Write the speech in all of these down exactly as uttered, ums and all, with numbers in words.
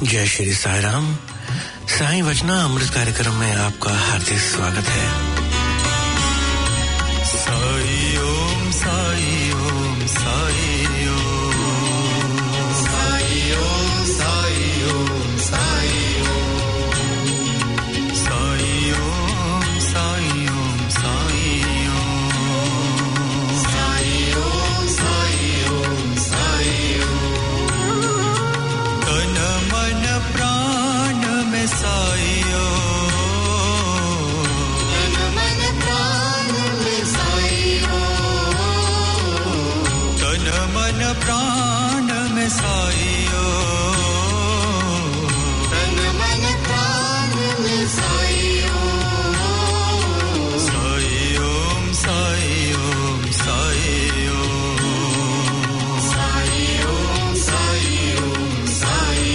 जय श्री साई राम। साई वचना अमृत कार्यक्रम में आपका हार्दिक स्वागत है। साई ओम साई ओम साई ओम साई ओम साई ओम साई ओम साई ओम साई ओम साई ओम साई ओम साई ओम साई ओम तन मन प्राण में साई प्राण में साईयो तन मन प्राण में साईयो साई ओम साई ओम साई ओम साई ओम साई ओम साई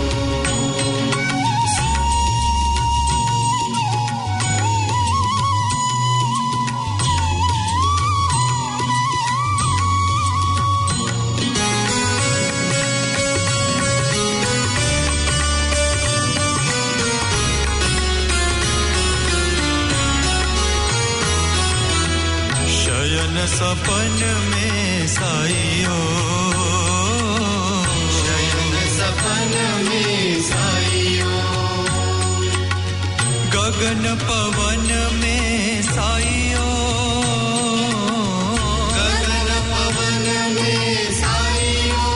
सपन में साईयो शयन सपन में साईयो गगन पवन में साईयो गगन पवन में साईयो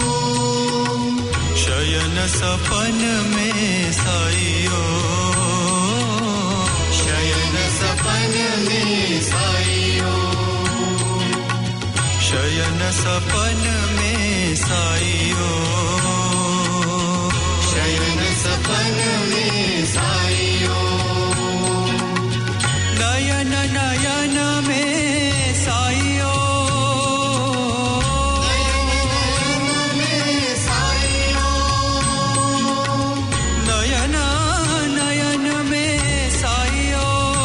शयन सपन में साईयो शयन सपन में साईयो शयन सपन में साईयो शयन सपन में साईयो नयन नयन में साईयो नयन नयन में साईयो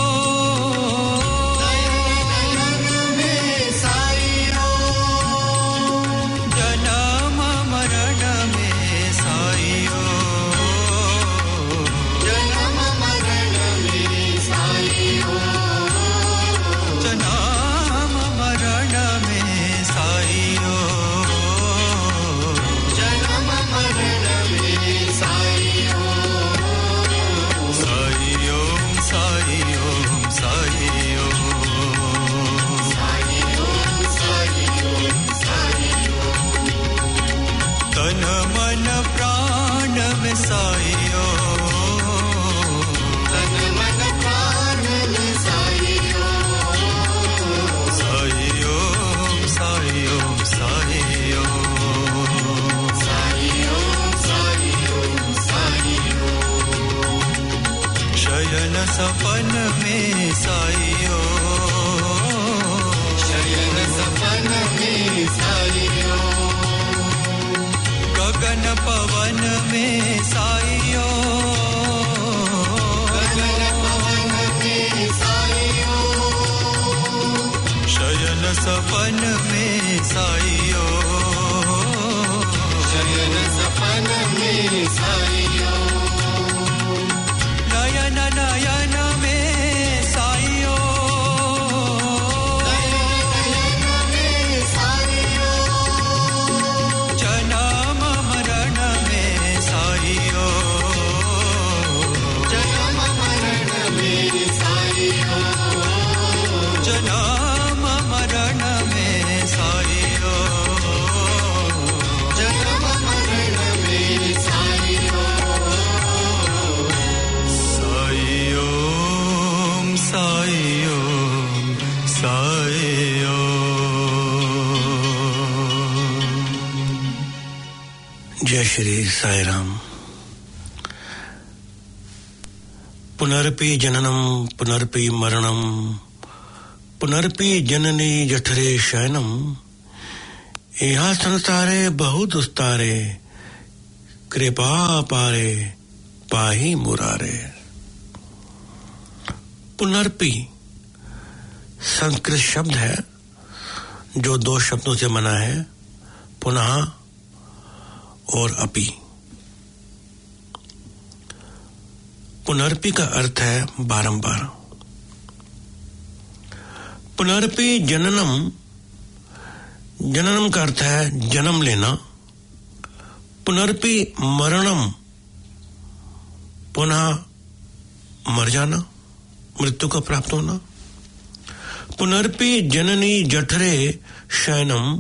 साईयो तन मन प्राण में साईयो साईयो साईयो साईयो साईयो साईयो साईयो शयन सपन में साईयो शयन सपन में साईयो गगन पवन में साईयो गगन पवन में साईयो शयन सपन में साईयो शयन सपन में साईयो नयन नयन में साईयो जन्म मरण में साईयो जन्म मरण में साईयो साईयो साईयो साईयो जय श्री साई राम। पुनरपि जननम पुनरपि मरणम पुनरपि जननी जठरे शयनम यहाँ संसारे बहु दुस्तारे कृपा पारे पाही मुरारे। पुनरपि संस्कृत शब्द है जो दो शब्दों से बना है, पुनः और अपि। पुनर्पि का अर्थ है बारंबार। पुनर्पि जननम, जननम का अर्थ है जन्म लेना। पुनर्पि मरणम, पुनः मर जाना, मृत्यु का प्राप्त होना। पुनर्पि जननी जठरे शयनम,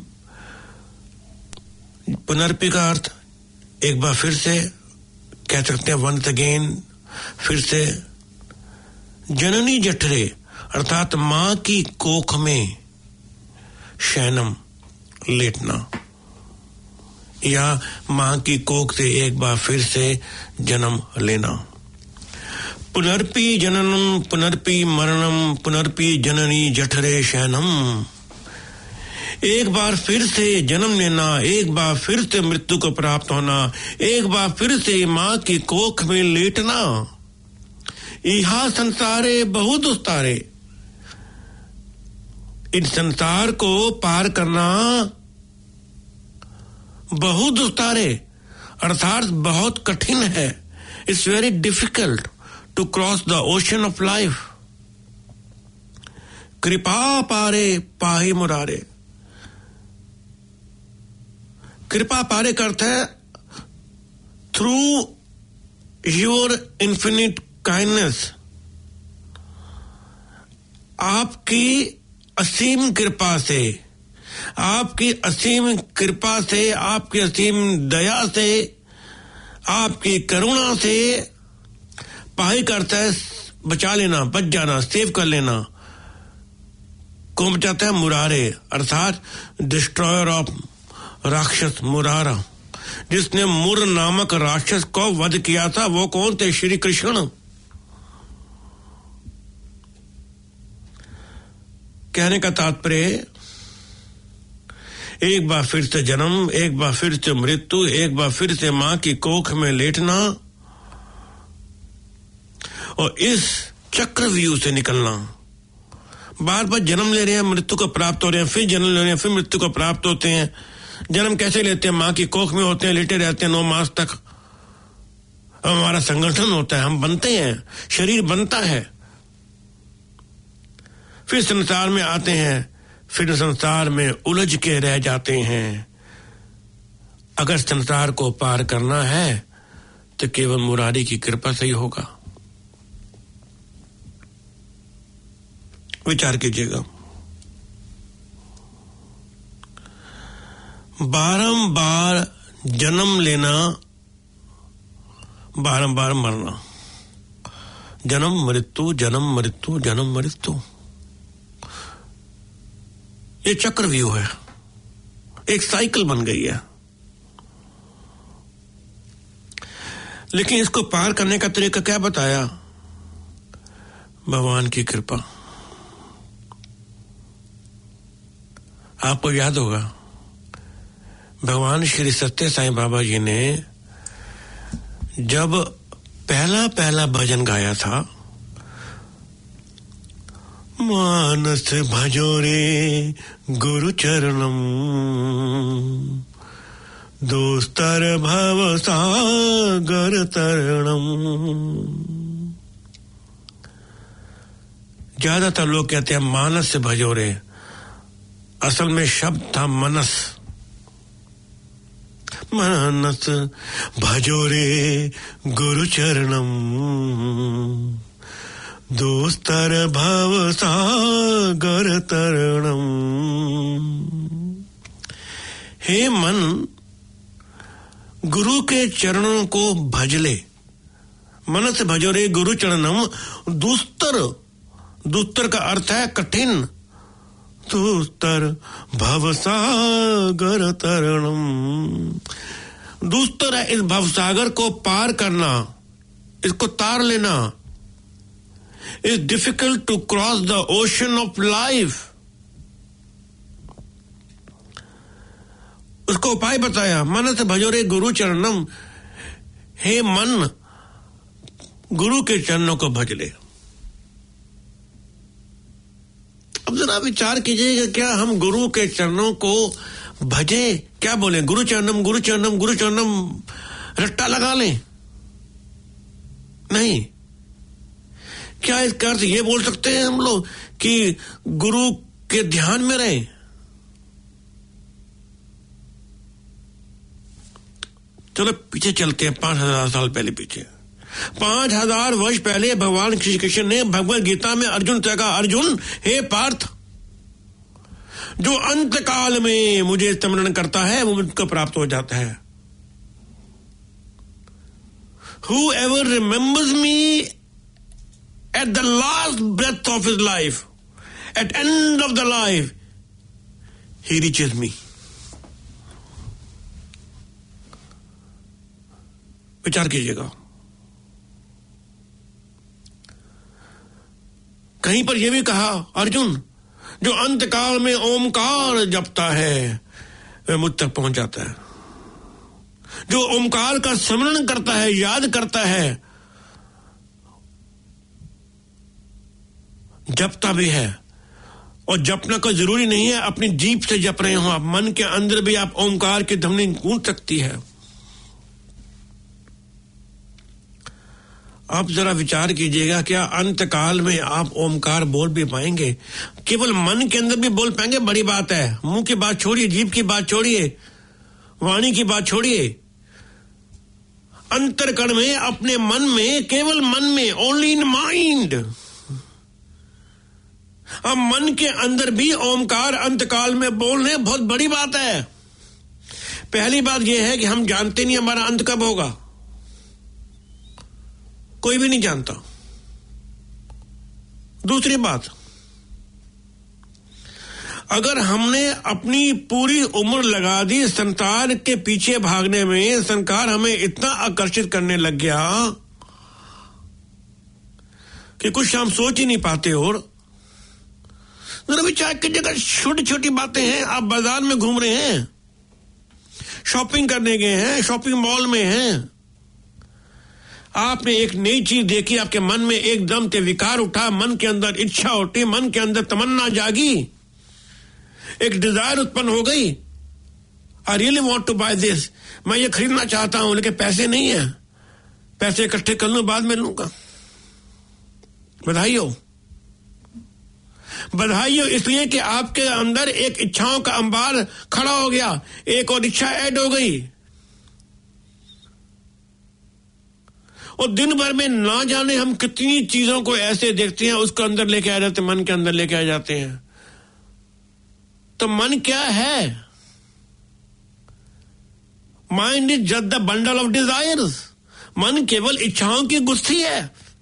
पुनर्पि का अर्थ एक बार फिर से कह सकते हैं, वंस अगेन, फिर से। जननी जठरे अर्थात मां की कोख में, शयनम लेटना, या मां की कोख से एक बार फिर से जन्म लेना। पुनर्पि जननम पुनर्पि मरणम पुनर्पि जननी जठरे शयनम, एक बार फिर से जन्म लेना, एक बार फिर से मृत्यु को प्राप्त होना, एक बार फिर से मां की कोख में लेटना। इहा संसारे बहुत दुस्तारे, इस संसार को पार करना बहुत दुस्तारे अर्थात बहुत कठिन है। It's very difficult to cross the ocean of life. कृपा पारे पाहि मुरारे, कृपा पारे का अर्थ है थ्रू योर इन्फिनिट काइंडनेस, आपकी असीम कृपा से, आपकी असीम कृपा से, आपकी असीम दया से, आपकी करुणा से, पाही करता है बचा लेना, बच जाना, सेव कर लेना। कौन बचाता है? मुरारे अर्थात डिस्ट्रॉयर ऑफ राक्षस, मुरारा, जिसने मुर नामक राक्षस को वध किया था। वो कौन थे? श्री कृष्ण। कहने का तात्पर्य, एक बार फिर से जन्म, एक बार फिर से मृत्यु, एक बार फिर से मां की कोख में लेटना और इस चक्रव्यूह से निकलना। बार बार जन्म ले रहे हैं, मृत्यु को प्राप्त हो रहे हैं, फिर जन्म ले रहे हैं, फिर मृत्यु को प्राप्त होते हैं। जन्म कैसे लेते हैं? मां की कोख में होते हैं, लेटे रहते हैं नौ मास तक। हमारा संगठन होता है, हम बनते हैं, शरीर बनता है, फिर संसार में आते हैं, फिर संसार में उलझ के रह जाते हैं। अगर संसार को पार करना है तो केवल मुरारी की कृपा से ही होगा। विचार कीजिएगा। बारंबार जन्म लेना, बारंबार मरना, जन्म मृत्यु, जन्म मृत्यु, जन्म मृत्यु, ये चक्रव्यूह है, एक साइकिल बन गई है। लेकिन इसको पार करने का तरीका क्या बताया? भगवान की कृपा। आपको याद होगा, भगवान श्री सत्य साईं बाबा जी ने जब पहला पहला भजन गाया था, मानस भजो रे गुरु चरणम, दोस्तर भव सागर तरणम। ज्यादातर लोग कहते हैं मानस से भजो रे, असल में शब्द था मनस। मानस भजो रे गुरु चरणम, दोस्तर भव सागर तरणम। हे मन, गुरु के चरणों को भज ले। मन से भजो रे गुरु चरणम, दुस्तर, दुस्तर का अर्थ है कठिन, दुस्तर भव सागर तरणम। दुस्तर है इस भवसागर को पार करना, इसको तार लेना। It's difficult to cross the ocean of life. उसको उपाय बताया, मन से भजो रे गुरु चरणम। हे मन, गुरु के चरणों को भज ले। अब जरा विचार कीजिएगा, क्या हम गुरु के चरणों को भजे? क्या बोले? गुरु चरणम, गुरु चरणम, गुरु चरणम, रट्टा लगा लें? नहीं, क्या इसका अर्थ ये बोल सकते हैं हम लोग कि गुरु के ध्यान में रहे? चलो पीछे चलते हैं, पांच हजार साल पहले पीछे। पांच हजार वर्ष पहले भगवान श्री कृष्ण ने भगवद गीता में अर्जुन से कहा, अर्जुन हे पार्थ, जो अंत काल में मुझे स्मरण करता है वो मुझको प्राप्त हो जाता है। Whoever remembers me at the last breath of his life, at end of the life, he reaches me. विचार कीजिएगा। कहीं पर यह भी कहा, अर्जुन जो अंत काल में ओमकार जपता है वह मुझ तक पहुंच जाता है। जो ओमकार का स्मरण करता है, याद करता है, जपता भी है। और जपना कोई जरूरी नहीं है अपनी जीभ से जप रहे हो आप, मन के अंदर भी आप ओमकार की ध्वनि गूंज सकती है। आप जरा विचार कीजिएगा, क्या अंत काल में आप ओमकार बोल भी पाएंगे? केवल मन के अंदर भी बोल पाएंगे, बड़ी बात है। मुंह की बात छोड़िए, जीभ की बात छोड़िए, वाणी की बात छोड़िए, अंतरकण में, अपने मन में, केवल मन में, ओनली इन माइंड। अब मन के अंदर भी ओमकार अंतकाल में बोलने बहुत बड़ी बात है। पहली बात यह है कि हम जानते नहीं हमारा अंत कब होगा, कोई भी नहीं जानता। दूसरी बात, अगर हमने अपनी पूरी उम्र लगा दी संसार के पीछे भागने में, संसार हमें इतना आकर्षित करने लग गया कि कुछ हम सोच ही नहीं पाते। और जरा विचार कीजिएगा, छोटी छोटी बातें हैं। आप बाजार में घूम रहे हैं, शॉपिंग करने गए हैं, शॉपिंग मॉल में हैं, आपने एक नई चीज देखी, आपके मन में एकदम से विकार उठा, मन के अंदर इच्छा उठी, मन के अंदर तमन्ना जागी, एक डिजायर उत्पन्न हो गई, I really want to buy this, मैं ये खरीदना चाहता हूं लेकिन पैसे नहीं है, पैसे इकट्ठे कर लूं, बाद में लूंगा। बधाई हो, बधाई हो, इसलिए कि आपके अंदर एक इच्छाओं का अंबार खड़ा हो गया, एक और इच्छा ऐड हो गई। और दिन भर में ना जाने हम कितनी चीजों को ऐसे देखते हैं, उसको अंदर लेके आ जाते हैं, मन के अंदर लेके आ जाते हैं। तो मन क्या है? Mind is just the bundle of desires. मन केवल इच्छाओं की गुत्थी है।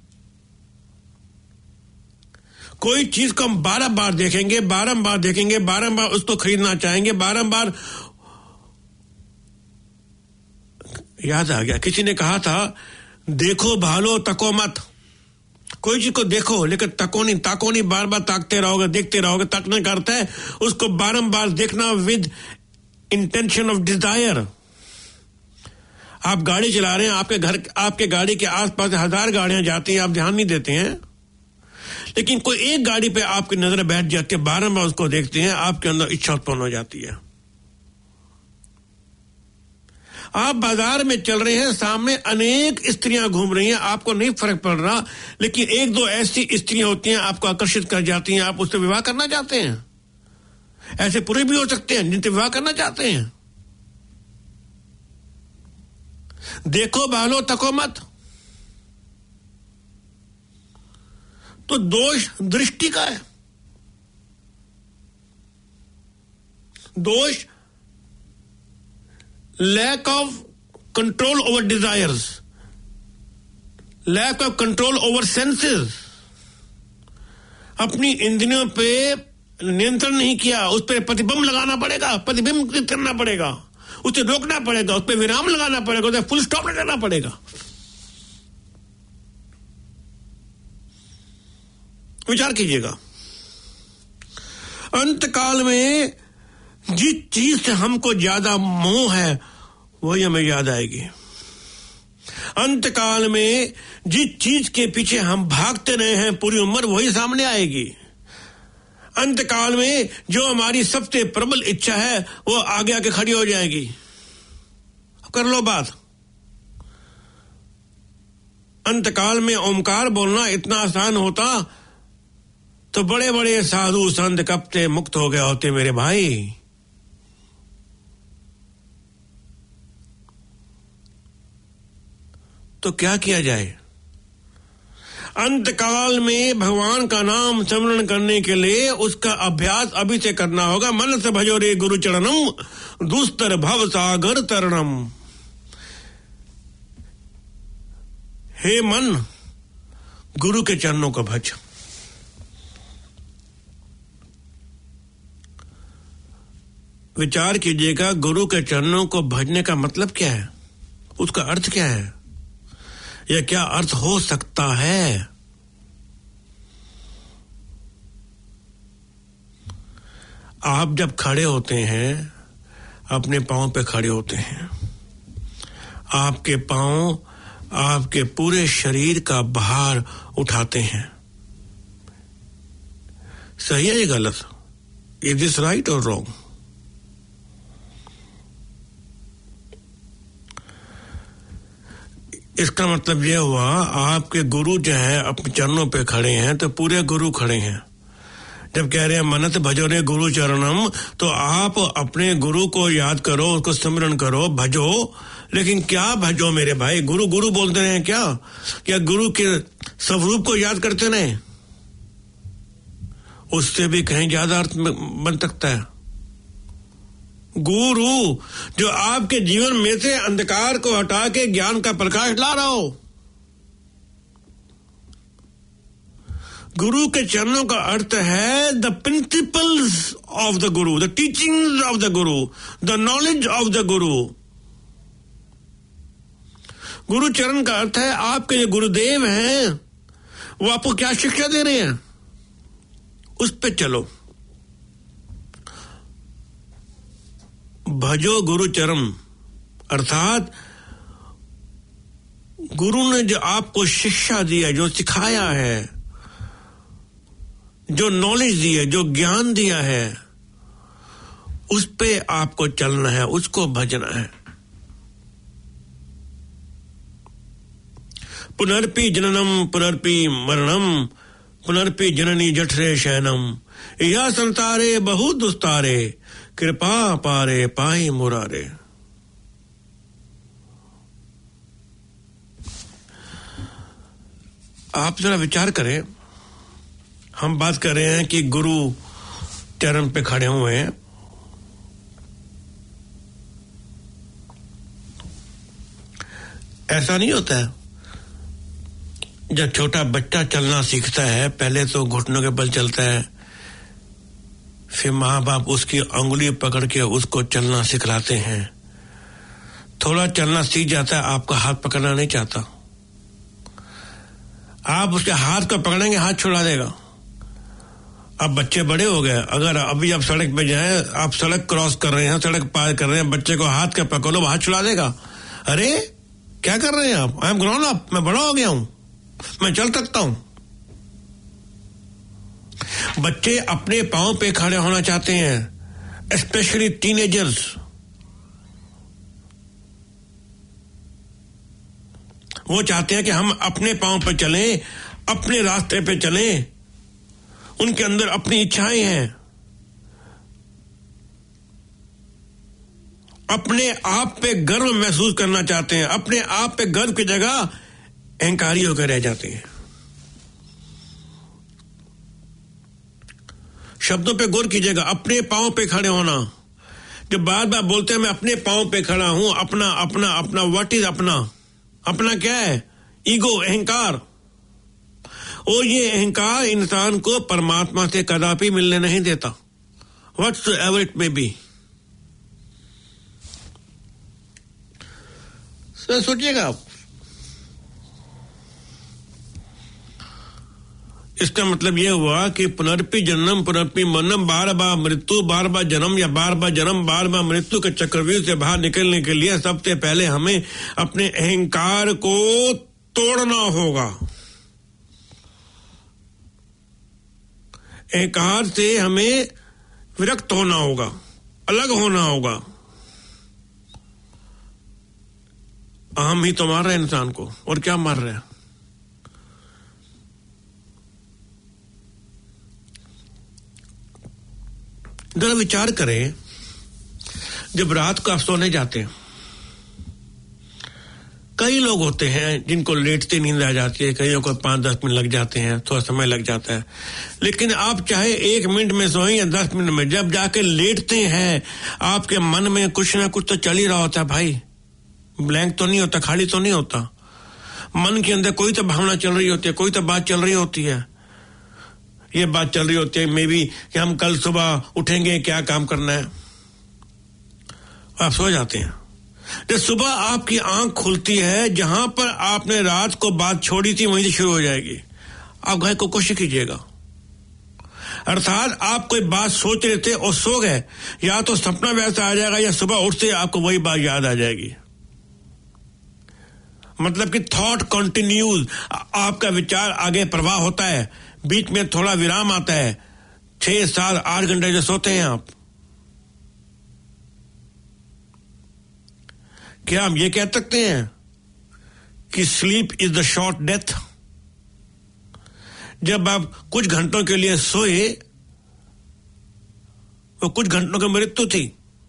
कोई चीज को हम बारंबार देखेंगे, बारंबार देखेंगे, बारंबार उसको खरीदना चाहेंगे, बारंबार। याद आ गया, किसी ने कहा था, देखो भालो तको मत। कोई चीज को देखो लेकिन तको नहीं, ताको नहीं, बार बार ताकते रहोगे, देखते रहोगे। ताकने का अर्थ है उसको बारंबार देखना विद इंटेंशन ऑफ डिजायर। आप गाड़ी चला रहे हैं, आपके घर, आपके गाड़ी के आसपास हजार गाड़ियां जाती हैं, आप ध्यान नहीं देते हैं, लेकिन कोई एक गाड़ी पे आपकी नजर बैठ जाती है, बारंबार उसको देखते हैं, आपके अंदर इच्छा उत्पन्न हो जाती है। आप बाजार में चल रहे हैं, सामने अनेक स्त्रियां घूम रही हैं, आपको नहीं फर्क पड़ रहा, लेकिन एक दो ऐसी स्त्रियां होती हैं आपको आकर्षित कर जाती हैं, आप उससे विवाह करना चाहते हैं। ऐसे पुरुष भी हो सकते हैं जिनसे विवाह करना चाहते हैं। देखो भालो तको मत। तो दोष दृष्टि का है, दोष lack of control over desires, lack of control over senses. अपनी इंद्रियों पे नियंत्रण नहीं किया, उस पर प्रतिबंध लगाना पड़ेगा, प्रतिबिंब करना पड़ेगा, उसे रोकना पड़ेगा, उस पर विराम लगाना पड़ेगा, उसे फुल स्टॉप लगाना पड़ेगा। विचार कीजिएगा, अंत काल में जिस चीज से हमको ज्यादा मोह है वही हमें याद आएगी। अंत काल में जिस चीज के पीछे हम भागते रहे हैं पूरी उम्र वही सामने आएगी। अंत काल में जो हमारी सबसे प्रबल इच्छा है वो आगे आके खड़ी हो जाएगी। कर लो बात, अंतकाल में ओमकार बोलना इतना आसान होता तो बड़े बड़े साधु संत कब से मुक्त हो गए होते मेरे भाई। तो क्या किया जाए? अंतकाल में भगवान का नाम स्मरण करने के लिए उसका अभ्यास अभी से करना होगा। मन से भजो रे गुरु चरणम दुस्तर भव सागर तरणम। हे मन, गुरु के चरणों को भज। विचार कीजिएगा, गुरु के चरणों को भजने का मतलब क्या है, उसका अर्थ क्या है, या क्या अर्थ हो सकता है? आप जब खड़े होते हैं, अपने पांव पे खड़े होते हैं, आपके पांव आपके पूरे शरीर का भार उठाते हैं। सही है या गलत? इज दिस राइट और रॉन्ग? इसका मतलब यह हुआ आपके गुरु जो है अपने चरणों पे खड़े हैं, तो पूरे गुरु खड़े हैं। जब कह रहे हैं मनत भजो रे गुरु चरणम, तो आप अपने गुरु को याद करो, उसको स्मरण करो, भजो। लेकिन क्या भजो मेरे भाई? गुरु गुरु बोलते रहे क्या? क्या गुरु के स्वरूप को याद करते रहे? उससे भी कहीं ज्यादा अर्थ बन सकता है। गुरु जो आपके जीवन में से अंधकार को हटा के ज्ञान का प्रकाश ला रहा हो। गुरु के चरणों का अर्थ है the principles of the guru, the teachings of the guru, the knowledge of the guru. गुरु चरण का अर्थ है आपके जो गुरुदेव हैं वो आपको क्या शिक्षा दे रहे हैं, उस पे चलो। भजो गुरु चरण अर्थात गुरु ने जो आपको शिक्षा दी है, जो सिखाया है, जो नॉलेज दी है, जो ज्ञान दिया है, उस पे आपको चलना है, उसको भजना है। पुनर्पि जननम पुनर्पि मरणम पुनर्पि जननी जठरे शयनम या संतारे बहुत दुस्तारे कृपा पारे पाई मुरारे। आप जरा विचार करें, हम बात कर रहे हैं कि गुरु चरण पे खड़े हुए हैं। ऐसा नहीं होता है, जब छोटा बच्चा चलना सीखता है पहले तो घुटनों के बल चलता है, फिर माँ बाप उसकी अंगुली पकड़ के उसको चलना सिखलाते हैं। थोड़ा चलना सीख जाता है, आपका हाथ पकड़ना नहीं चाहता, आप उसके हाथ को पकड़ेंगे हाथ छुड़ा देगा। अब बच्चे बड़े हो गए, अगर अभी आप सड़क पे जाए, आप सड़क क्रॉस कर रहे हैं, सड़क पार कर रहे हैं, बच्चे को हाथ का पकड़ो, हाथ छुड़ा देगा। अरे क्या कर रहे हैं आप? आई एम ग्रोन अप, मैं बड़ा हो गया हूं, मैं चल सकता हूं। बच्चे अपने पांव पे खड़े होना चाहते हैं, स्पेशली टीनेजर्स। वो चाहते हैं कि हम अपने पांव पे चलें, अपने रास्ते पे चलें। उनके अंदर अपनी इच्छाएं हैं, अपने आप पे गर्व महसूस करना चाहते हैं, अपने आप पे गर्व की जगह अहंकारी होकर रह जाते हैं। शब्दों पे गौर कीजिएगा, अपने पांव पे खड़े होना। जब बार बार बोलते हैं मैं अपने पांव पे खड़ा हूं, अपना अपना अपना, व्हाट इज अपना? अपना क्या है? ईगो, अहंकार। और ये अहंकार इंसान को परमात्मा से कदापि मिलने नहीं देता, व्हाट्सएवर इट मे बी। सोचिएगा आप, इसका मतलब यह हुआ कि पुनर्पि जन्म पुनर्पि मरणम, बार बार मृत्यु, बार बार जन्म या बार बार जन्म, बार बार मृत्यु के चक्रव्यूह से बाहर निकलने के लिए सबसे पहले हमें अपने अहंकार को तोड़ना होगा। अहंकार से हमें विरक्त होना होगा, अलग होना होगा। अहम ही तो मार रहा है इंसान को, और क्या मार रहा है? जरा विचार करें, जब रात को आप सोने जाते हैं, कई लोग होते हैं जिनको लेटते नींद आ जाती है, कईयों को पाँच दस मिनट लग जाते हैं, थोड़ा समय लग जाता है, लेकिन आप चाहे एक मिनट में सोएं या दस मिनट में, जब जाके लेटते हैं आपके मन में कुछ ना कुछ तो चल ही रहा होता है भाई, ब्लैंक तो नहीं होता, खाली तो नहीं होता, मन के अंदर कोई तो भावना चल रही होती है, कोई तो बात चल रही होती है। ये बात चल रही होती है मे बी कि हम कल सुबह उठेंगे, क्या काम करना है, आप सो जाते हैं। जब सुबह आपकी आंख खुलती है, जहां पर आपने रात को बात छोड़ी थी वहीं से शुरू हो जाएगी। आप घर को कोशिश कीजिएगा, अर्थात आप कोई बात सोच रहे थे और सो गए, या तो सपना वैसा आ जाएगा या सुबह उठते आपको वही बात याद आ जाएगी। मतलब कि थॉट कंटिन्यूज, आपका विचार आगे प्रवाह होता है, बीच में थोड़ा विराम आता है। छह सात आठ घंटे जो सोते हैं आप, क्या हम ये कह सकते हैं कि sleep is the short death? जब आप कुछ घंटों के लिए सोए, वो कुछ घंटों की मृत्यु थी।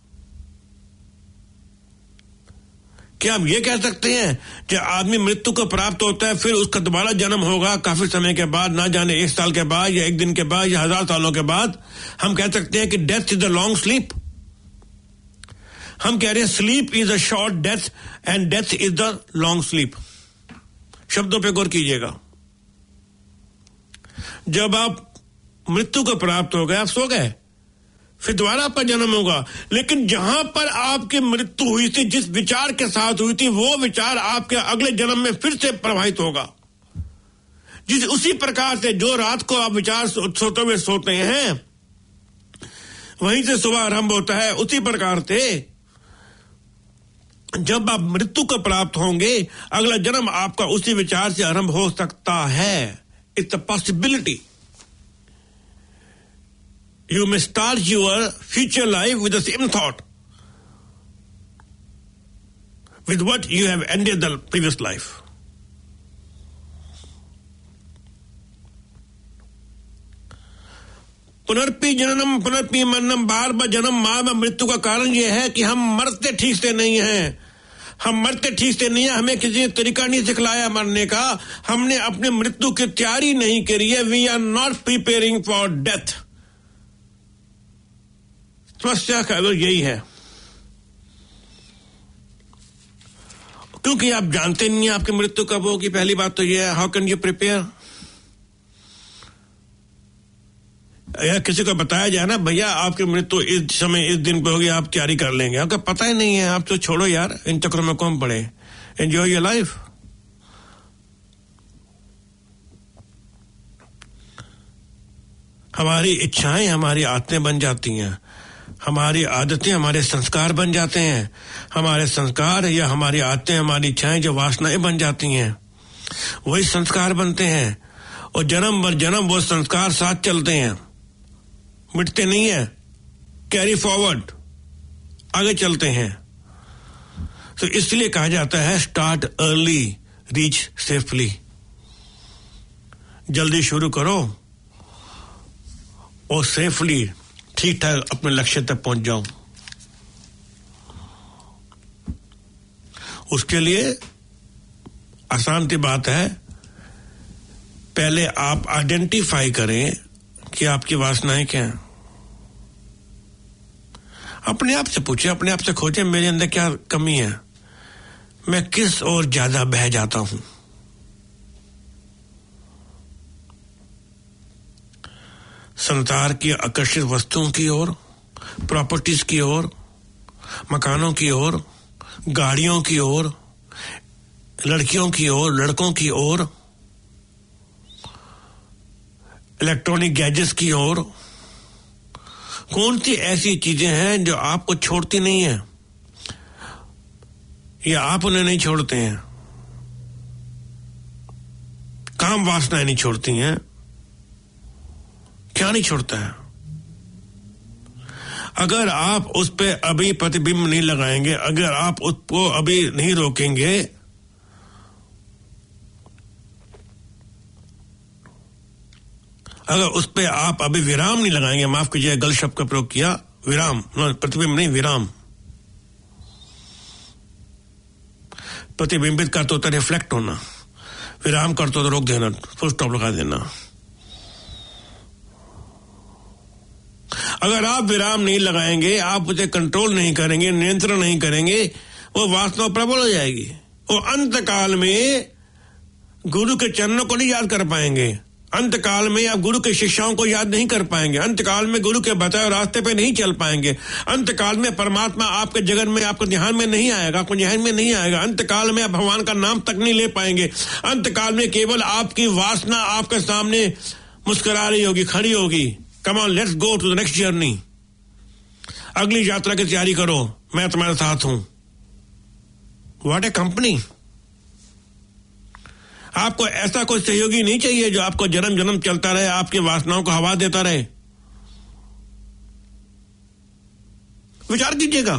क्या हम ये कह सकते हैं कि आदमी मृत्यु को प्राप्त होता है, फिर उसका दोबारा जन्म होगा काफी समय के बाद, ना जाने एक साल के बाद या एक दिन के बाद या हजार सालों के बाद? हम कह सकते हैं कि death is the long sleep. हम कह रहे हैं sleep is a short death and death is the long sleep. शब्दों पे गौर कीजिएगा। जब आप मृत्यु को प्राप्त हो गए, आप सो गए, फिर दोबारा आपका जन्म होगा, लेकिन जहां पर आपकी मृत्यु हुई थी, जिस विचार के साथ हुई थी, वो विचार आपके अगले जन्म में फिर से प्रभावित होगा। जिस उसी प्रकार से जो रात को आप विचार सोते हुए सोते हैं, वहीं से सुबह आरंभ होता है। उसी प्रकार से जब आप मृत्यु को प्राप्त होंगे, अगला जन्म आपका उसी विचार से आरंभ हो सकता है। It's a possibility. You may start your future life with the same thought, with what you have ended the previous life. पुनर्पि जननम पुनर्पि मरणम, बार बार जन्म मार में मृत्यु का कारण यह है कि हम मरते ठीक से नहीं हैं। हम मरते ठीक से नहीं है, हमें किसी ने तरीका नहीं सिखलाया मरने का, हमने अपने मृत्यु की तैयारी नहीं करी है। We are not preparing for death. समस्या का यही है, क्योंकि आप जानते नहीं आपकी मृत्यु कब होगी। पहली बात तो यह है, हाउ कैन यू प्रिपेयर? या किसी को बताया जाए ना, भैया आपकी मृत्यु इस समय इस दिन पे होगी, आप तैयारी कर लेंगे, आपको पता ही नहीं है। आप तो छोड़ो यार, इन चक्रों में कौन पड़े, एंजॉय योर लाइफ। हमारी इच्छाएं हमारी आदतें बन जाती हैं, हमारी आदतें हमारे संस्कार बन जाते हैं, हमारे संस्कार या हमारी आदतें हमारी इच्छाएं जो वासनाएं बन जाती हैं, वही संस्कार बनते हैं, और जन्म भर जन्म वो संस्कार साथ चलते हैं, मिटते नहीं है, कैरी फॉरवर्ड, आगे चलते हैं। तो इसलिए कहा जाता है स्टार्ट अर्ली, रीच सेफली। जल्दी शुरू करो और सेफली, ठीक ठाक अपने लक्ष्य तक पहुंच जाओ। उसके लिए आसान सी बात है, पहले आप आइडेंटिफाई करें कि आपकी वासनाएं क्या हैं। अपने आप से पूछे, अपने आप से खोजें, मेरे अंदर क्या कमी है, मैं किस ओर ज्यादा बह जाता हूं। संसार की आकर्षित वस्तुओं की ओर, प्रॉपर्टीज की ओर, मकानों की ओर, गाड़ियों की ओर, लड़कियों की ओर, लड़कों की ओर, इलेक्ट्रॉनिक गैजेट्स की ओर। कौन सी ऐसी चीजें हैं जो आपको छोड़ती नहीं है, या आप उन्हें नहीं छोड़ते हैं? काम वासनाएं नहीं छोड़ती हैं, क्या नहीं छोड़ता है? अगर आप उस पे अभी प्रतिबिंब नहीं लगाएंगे, अगर आप उसको अभी नहीं रोकेंगे, अगर उस पे आप अभी विराम नहीं लगाएंगे, माफ कीजिए गलत शब्द का प्रयोग किया, विराम, प्रतिबिंब नहीं विराम, प्रतिबिंबित करते होता रिफ्लेक्ट होना, विराम करते हो तो रोक देना, फुल स्टॉप लगा देना। अगर आप विराम नहीं लगाएंगे, आप उसे कंट्रोल नहीं करेंगे, नियंत्रण नहीं करेंगे, वो वासना प्रबल हो जाएगी। वो अंत काल में गुरु के चरणों को नहीं याद कर पाएंगे, अंत काल में आप गुरु के शिक्षाओं को याद नहीं कर पाएंगे, अंत काल में गुरु के बताए रास्ते पे नहीं चल पाएंगे, अंत काल में परमात्मा आपके जगत में आपके ध्यान में नहीं आएगा, आपको ध्यान में नहीं आएगा, अंत काल में आप भगवान का नाम तक नहीं ले पाएंगे, अंत काल में केवल आपकी वासना आपके सामने मुस्कुरा रही होगी, खड़ी होगी। Come on, let's go to the next journey, अगली यात्रा की तैयारी करो, मैं तुम्हारे साथ हूं। What a company. आपको ऐसा कोई सहयोगी नहीं चाहिए जो आपको जन्म जन्म चलता रहे, आपकी वासनाओं को हवा देता रहे। विचार कीजिएगा।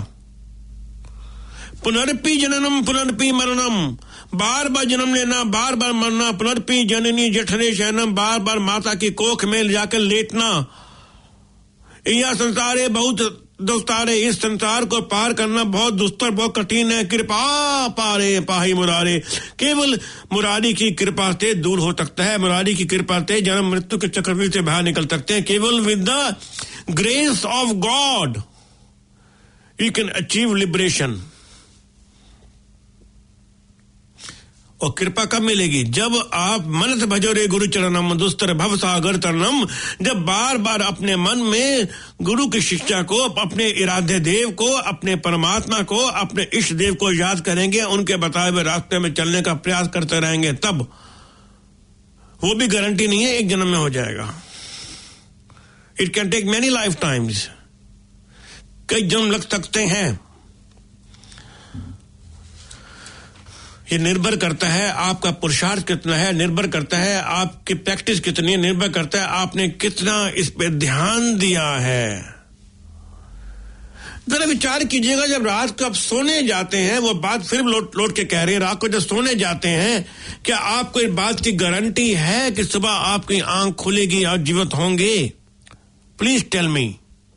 पुनर्पि जननम पुनर्पि मरणम, बार बार जन्म लेना, बार बार मरना, पुनर्पि जननी जठरे शयनम, बार बार माता की कोख में जाकर लेटना। यह संसार है बहुत दोस्तार है, इस संसार को पार करना बहुत दुस्तर, बहुत कठिन है। कृपा पारे पाही मुरारे, केवल मुरारी की कृपा से दूर हो सकता है, मुरारी की कृपा से जन्म मृत्यु के चक्रव्यूह से बाहर निकल सकते हैं। केवल with the grace of God you can achieve liberation. और कृपा कब मिलेगी? जब आप मन से भजो रे गुरु चरणम दुस्तर भव सागर तरनम, जब बार बार अपने मन में गुरु की शिक्षा को, अपने इरादे देव को, अपने परमात्मा को, अपने इष्ट देव को याद करेंगे, उनके बताए हुए रास्ते में चलने का प्रयास करते रहेंगे, तब वो भी गारंटी नहीं है एक जन्म में हो जाएगा। It can take many lifetimes, कई जन्म लग सकते हैं। ये निर्भर करता है आपका पुरुषार्थ कितना है, निर्भर करता है आपकी प्रैक्टिस कितनी है, निर्भर करता है आपने कितना इस पे ध्यान दिया है। जरा विचार कीजिएगा, जब रात को आप सोने जाते हैं, वो बात फिर लौट लौट के कह रही है, रात को जब सोने जाते हैं, क्या आपको इस बात की गारंटी है कि सुबह आपकी आंख खुलेगी, आप जीवित होंगे? Please tell me.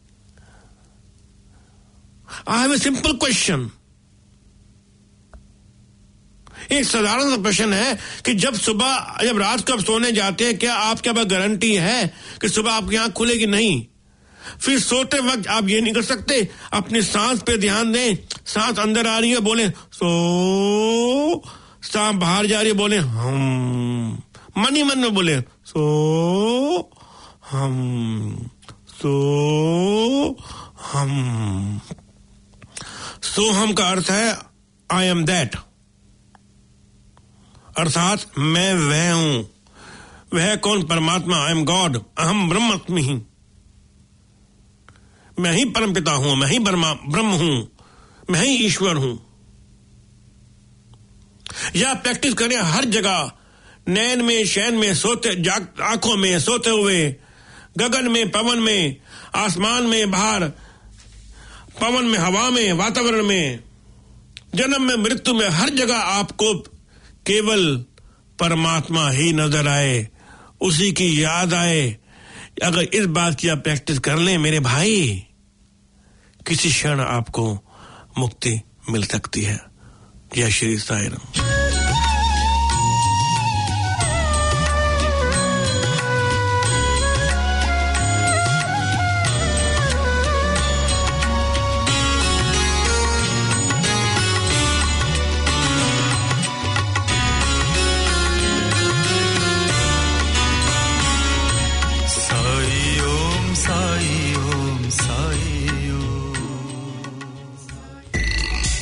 I have a simple question. एक साधारण सा प्रश्न है कि जब सुबह, जब रात को आप सोने जाते हैं, क्या आपके पास गारंटी है कि सुबह आपकी आंख खुलेगी? नहीं। फिर सोते वक्त आप ये नहीं कर सकते, अपनी सांस पे ध्यान दें, सांस अंदर आ रही है बोले सो, सांस बाहर जा रही है बोले हम, मन ही मन में बोले सो हम, सो हम। सो हम का अर्थ है आई एम दैट, अर्थात मैं वह हूं। वह कौन? परमात्मा। आई एम गॉड, अहम ब्रह्मास्मि ही, मैं ही परमपिता हूं, मैं ही ब्रह्म हूं, मैं ही ईश्वर हूं। यह प्रैक्टिस करें हर जगह, नैन में, शयन में, सोते जाग, आंखों में, सोते हुए, गगन में, पवन में, आसमान में, बाहर पवन में, हवा में, वातावरण में, जन्म में, मृत्यु में, हर जगह आपको केवल परमात्मा ही नजर आए, उसी की याद आए। अगर इस बात की आप प्रैक्टिस कर लें मेरे भाई, किसी क्षण आपको मुक्ति मिल सकती है। जय श्री साईं राम।